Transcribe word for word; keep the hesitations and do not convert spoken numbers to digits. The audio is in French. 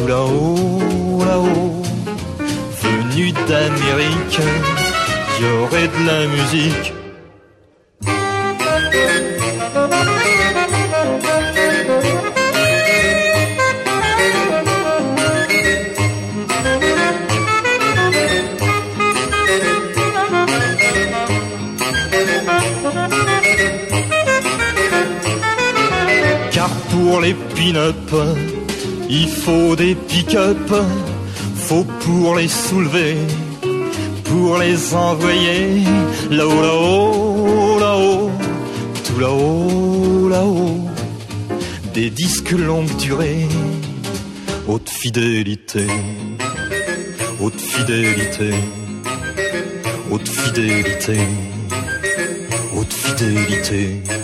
tout là-haut, là-haut, venu d'Amérique, y aurait de la musique. Car pour les pin-up, il faut des pick-up, faut pour les soulever, pour les envoyer là-haut, là-haut, là-haut, tout là-haut, là-haut, des disques longue durée, haute fidélité, haute fidélité, haute fidélité, haute fidélité.